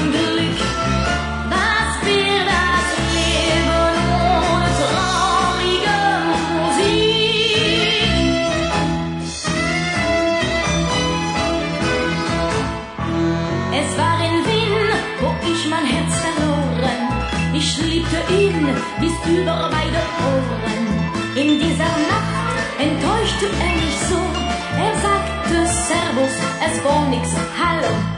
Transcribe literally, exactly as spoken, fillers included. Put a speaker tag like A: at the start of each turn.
A: mein Glück. Was wäre das Leben ohne traurige Musik? Es war in Wien, wo ich mein Herz verloren. Ich liebte ihn bis über beide Ohren. In dieser Nacht enttäuschte er mich so. Er sagte Servus, es war nix, hallo.